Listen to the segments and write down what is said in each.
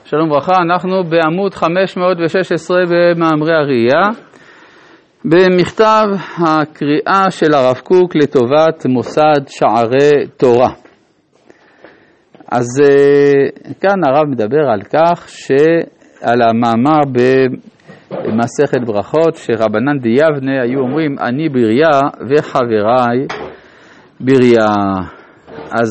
שלום וברכה, אנחנו בעמוד 516 במאמרי הראייה, במכתב הקריאה של הרב קוק לטובת מוסד שערי תורה. אז כאן הרב מדבר על כך על המאמר במסכת ברכות שרבנן דיבנה היו אומרים אני בריה וחבריי בריה. אז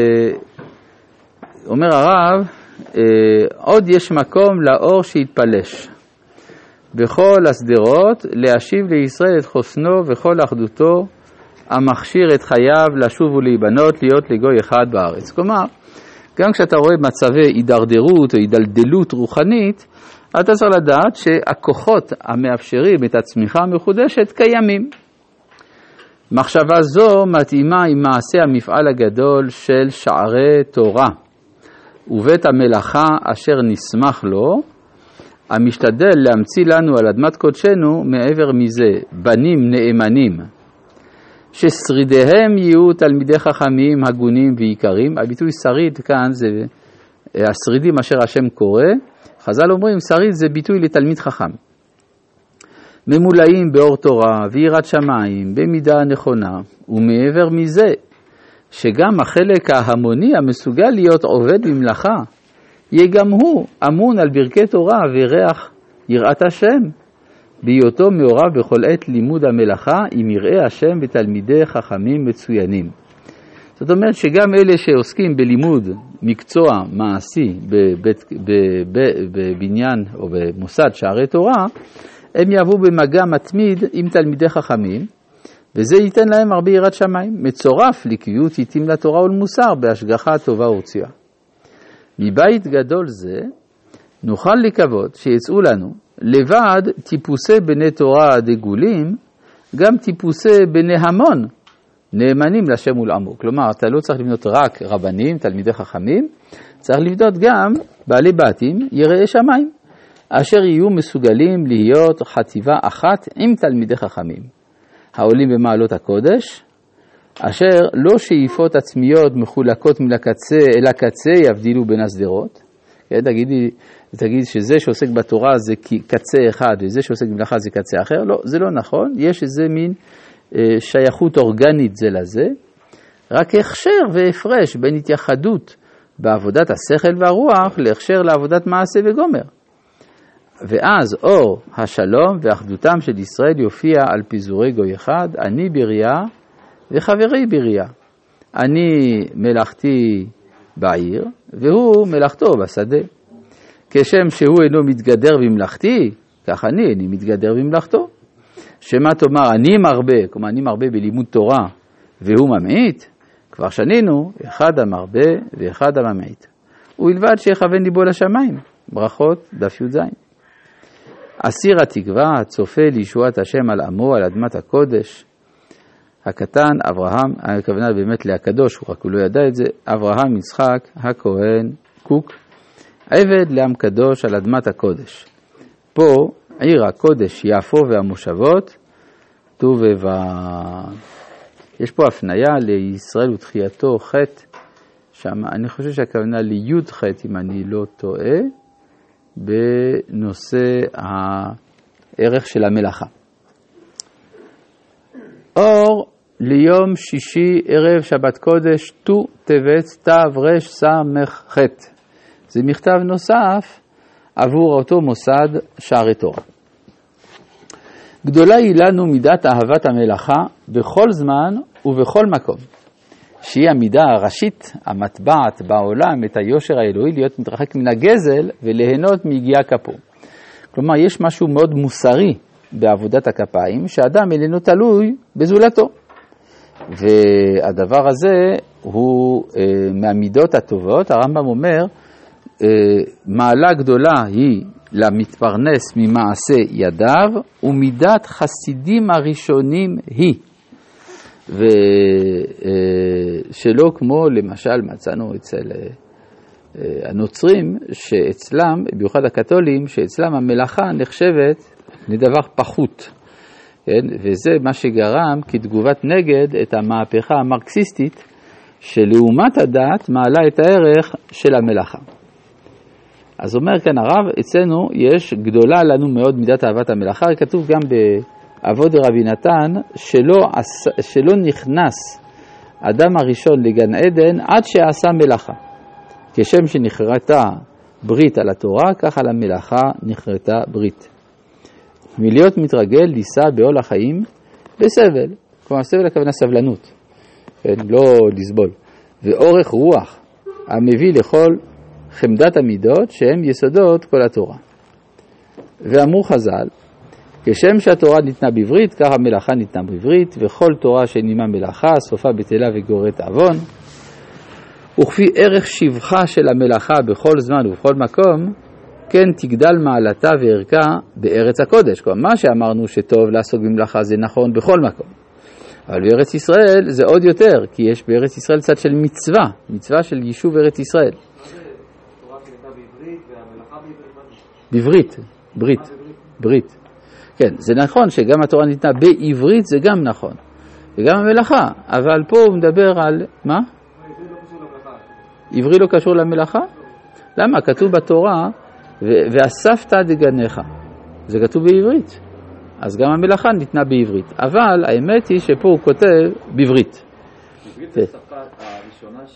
אומר הרב, עוד יש מקום לאור שיתפלש בכל הסדרות להשיב לישראל את חוסנו וכל אחדותו המכשיר את חייו לשוב ולהיבנות להיות לגוי אחד בארץ. כלומר, גם כשאתה רואה מצבי הידרדרות או הידלדלות רוחנית, אתה צריך לדעת שהכוחות המאפשרים את הצמיחה המחודשת קיימים. מחשבה זו מתאימה עם מעשה המפעל הגדול של שערי תורה ובית המלאכה אשר נשמח לו, המשתדל להמציא לנו על אדמת קודשנו מעבר מזה בנים נאמנים ששרידיהם יהיו תלמידי חכמים הגונים ויקרים. הביטוי שריד כאן זה השרידים אשר השם קורא. חז"ל אומרים שריד זה ביטוי לתלמיד חכם, ממולאים באור תורה ויראת שמיים במידה הנכונה, ומעבר מזה שגם החלק ההמוני המסוגל להיות עובד במלאכה יהיה גם הוא אמון על ברכי תורה וריח יראת השם, בהיותו מעורב בכל עת לימוד המלאכה עם יראי השם ותלמידי חכמים מצוינים. זאת אומרת שגם אלה שעוסקים בלימוד מקצוע מעשי בבניין או במוסד שערי תורה, הם יעבו במגע מתמיד עם תלמידי חכמים, וזה ייתן להם הרבה יראת שמיים, מצורף לקביעות עיתים לתורה ולמוסר בהשגחה טובה ורצויה. מבית גדול זה נוכל לקוות שיצאו לנו לבד טיפוסי בני תורה דגולים, גם טיפוסי בני המון נאמנים לשם ולעמו. כלומר, אתה לא צריך לבנות רק רבנים, תלמידי חכמים, צריך לבנות גם בעלי בתים, יראי שמיים, אשר יהיו מסוגלים להיות חטיבה אחת עם תלמידי חכמים, העולים במעלות הקודש, אשר לא שאיפות עצמיות מחולקות מן הקצה אל הקצה יבדילו בין הסדרות. תגיד שזה שעוסק בתורה זה קצה אחד וזה שעוסק במלאכה זה קצה אחר. לא, זה לא נכון. יש איזה מין שייכות אורגנית זה לזה, רק הכשר והפרש בין התייחדות בעבודת השכל והרוח להכשר לעבודת מעשה וגומר. ואז אור השלום ואחדותם של ישראל יופיע על פיזורי גוי אחד, אני בריה וחברי בריה. אני מלאכתי בעיר והוא מלאכתו בשדה. כשם שהוא אינו מתגדר במלאכתי, כך אני מתגדר במלאכתו. שמה תאמר אני מרבה, כלומר אני מרבה בלימוד תורה והוא ממעיט, כבר שנינו אחד המרבה ואחד הממעיט. ובלבד שיכוון ליבו לשמיים. ברכות דף י"ז. אסיר התקווה הצופה לישועת השם על עמו על אדמת הקודש. הקטן אברהם, הכוונה באמת להקדוש, הוא רק הוא לא ידע את זה, אברהם יצחק הכהן קוק, עבד לעם קדוש על אדמת הקודש. פה עיר הקודש יפו והמושבות ט"ו. יש פה הפניה לישראל ותחייתו חטא, שם אני חושב שהכוונה ליוד חטא אם אני לא טועה, בנושא הערך של המלאכה. אור ליום שישי ערב שבת קודש ט"ו טבת תרס"ח. זה מכתב נוסף עבור אותו מוסד שערי תורה. גדולה היא לנו מידת אהבת המלאכה בכל זמן ובכל מקום, שהיא המידה הראשית המטבעת בעולם את היושר האלוהי להיות מתרחק מן הגזל וליהנות מיגיע כפו. כלומר, יש משהו מאוד מוסרי בעבודת הכפיים, שאדם איננו תלוי בזולתו. והדבר הזה הוא מהמידות הטובות. הרמב"ם אומר, מעלה גדולה היא למתפרנס ממעשה ידיו, ומידת חסידים הראשונים היא. ושלא כמו למשל מצאנו אצל הנוצרים, שאצלם, במיוחד הקתולים, שאצלם המלאכה נחשבת לדבר פחות. כן? וזה מה שגרם כתגובת נגד את המהפכה המרקסיסטית, שלעומת הדת מעלה את הערך של המלאכה. אז אומר כאן הרב, אצלנו יש גדולה לנו מאוד מידת אהבת המלאכה, כתוב גם באבות דרבי נתן, שלא נכנס אדם הראשון לגן עדן עד שעשה מלאכה. כשם שנכרתה ברית על התורה, כך על המלאכה נכרתה ברית. מלהיות מתרגל לישא בעול החיים בסבל, כלומר סבל הכוונה סבלנות, כן, לא לסבול, ואורך רוח המביא לכל חמדת המידות שהם יסודות כל התורה. ואמרו חז"ל, כשם שהתורה ניתנה בעברית, כך המלאכה ניתנה בעברית, וכל תורה שנימה מלאכה, סופה בטלה וגוררת עוון. וכפי ערך שבחה של המלאכה בכל זמן ובכל מקום, כן תגדל מעלתה וערכה בארץ הקודש. כלומר, מה שאמרנו שטוב לעסוק במלאכה זה נכון בכל מקום. אבל בארץ ישראל זה עוד יותר, כי יש בארץ ישראל צד של מצווה, מצווה של יישוב ארץ ישראל. התורה שניתנה בעברית והמלאכה בעברית? בעברית, ברית. כן, זה נכון שגם התורה ניתנה בעברית, זה גם נכון. וגם המלאכה, אבל פה הוא מדבר על, מה? עברי לא קשור למלאכה? למה? כתוב בתורה, ואספת דגניך. זה כתוב בעברית. אז גם המלאכה ניתנה בעברית. אבל האמת היא שפה הוא כותב בעברית. בעברית זה השפה הראשונה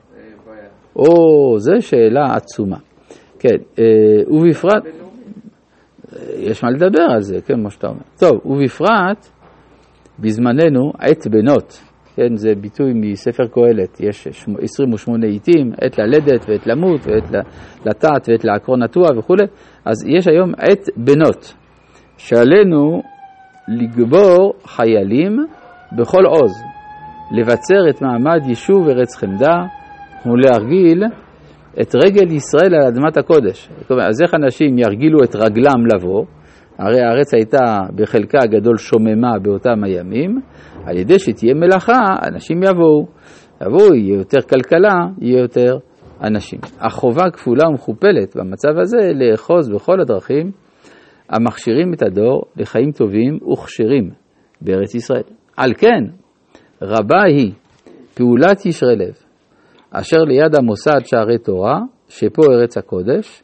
זו שאלה עצומה. כן, ובפרט, יש מה לדבר על זה, כן, כמו שאתה אומר. טוב, ובפרט, בזמננו, עת בנות, כן, זה ביטוי מספר קהלת, יש 28 עיתים, עת ללדת ועת למות, ועת לטעת ועת לעקרון נטוע וכו'. אז יש היום עת בנות, שעלינו לגבור חיילים בכל עוז, לבצר את מעמד יישוב ארץ חמדה, ולהרגיל את רגל ישראל על אדמת הקודש. אז איך אנשים ירגילו את רגלם לבוא? הרי הארץ הייתה בחלקה הגדול שוממה באותם הימים, על ידי שתהיה מלאכה, אנשים יבואו, יהיה יותר כלכלה, יהיה יותר אנשים. החובה כפולה ומכופלת במצב הזה לאחוז בכל הדרכים המכשירים את הדור לחיים טובים וכשרים בארץ ישראל. על כן, רבה היא פעולת ישרי לב, אשר ליד המוסד שערי תורה, שפה ארץ הקודש,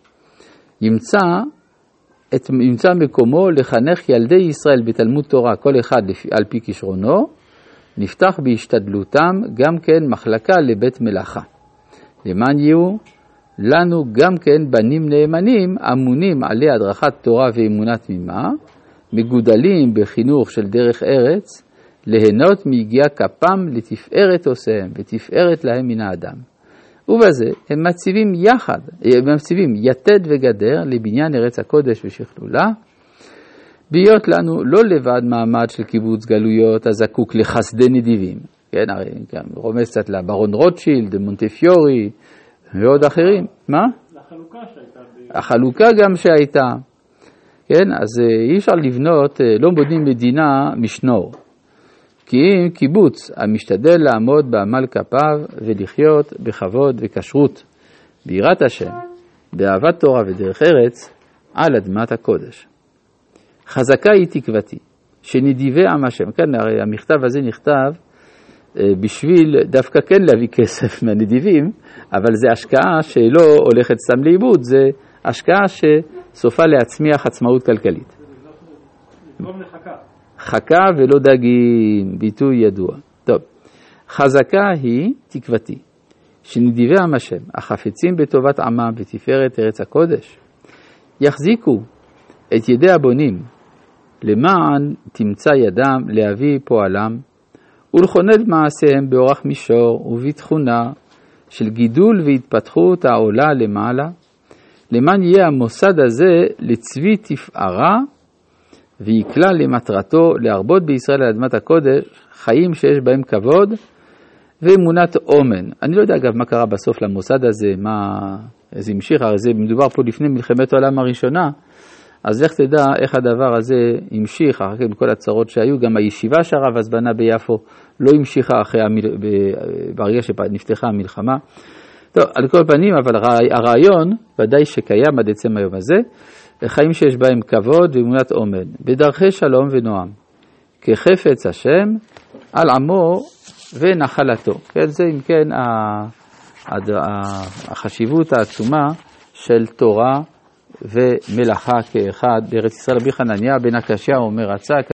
ימצא מקומו לחנך ילדי ישראל בתלמוד תורה, כל אחד על פי כישרונו, נפתח בהשתדלותם גם כן מחלקה לבית מלאכה. למען יהיו לנו גם כן בנים נאמנים, אמונים עלי הדרכת תורה ואמונה תמימה, מגודלים בחינוך של דרך ארץ, ליהנות מיגיע כפם לתפארת עושיהם ותפארת להם מן האדם. ובזה הם מציבים יתד וגדר לבניין ארץ הקודש ושכלולה, להיות לנו לא לבד מעמד של קיבוץ גלויות הזקוק לחסדי נדיבים. כן, הרי גם רומז קצת לברון רוטשילד, מונטפיורי ועוד אחרים. מה? החלוקה שהייתה. החלוקה גם שהייתה. כן, אז אי אפשר לבנות, לא בונים מדינה משנור. כי אם קיבוץ המשתדל לעמוד בעמל כפיו ולחיות בכבוד וכשרות, ביראת השם, באהבת תורה ודרך ארץ, על אדמת הקודש. חזקה היא תקוותי, שנדיבי עם השם. כן, הרי המכתב הזה נכתב בשביל דווקא כן להביא כסף מהנדיבים, אבל זה השקעה שלא הולכת סתם לאיבוד, זה השקעה שסופה להצמיח עצמאות כלכלית. חכה ולא דגים, ביטוי ידוע. טוב, חזקה היא תקוותי, שנדיבי עם השם, החפצים בטובת עמם ותפארת ארץ הקודש, יחזיקו את ידי הבונים, למען תמצא ידם להביא פועלם, ולכונן מעשיהם באורח מישור ובתכונה של גידול והתפתחות העולה למעלה, למען יהיה המוסד הזה לצבי תפארה, ויקלה למטרתו להרבות בישראל על אדמת הקודש חיים שיש בהם כבוד ואמונת אומן. אני לא יודע אגב מה קרה בסוף למוסד הזה, זה המשיך, הרי זה מדובר פה לפני מלחמת העולם הראשונה, אז איך תדע איך הדבר הזה המשיך אחרי כל הצרות שהיו, גם הישיבה שהרב אז בנה ביפו לא המשיכה ברגע שנפתחה המלחמה. טוב, על כל פנים, אבל הרעיון ודאי שקיים עד עצם היום הזה, חיים שיש בהם כבוד ואמונת אומן, בדרכי שלום ונועם, כחפץ השם על עמו ונחלתו. כן, זה אם כן החשיבות העצומה של תורה ומלאכה כאחד בארץ ישראל. רבי חנניה בן הקשיא אומר רצה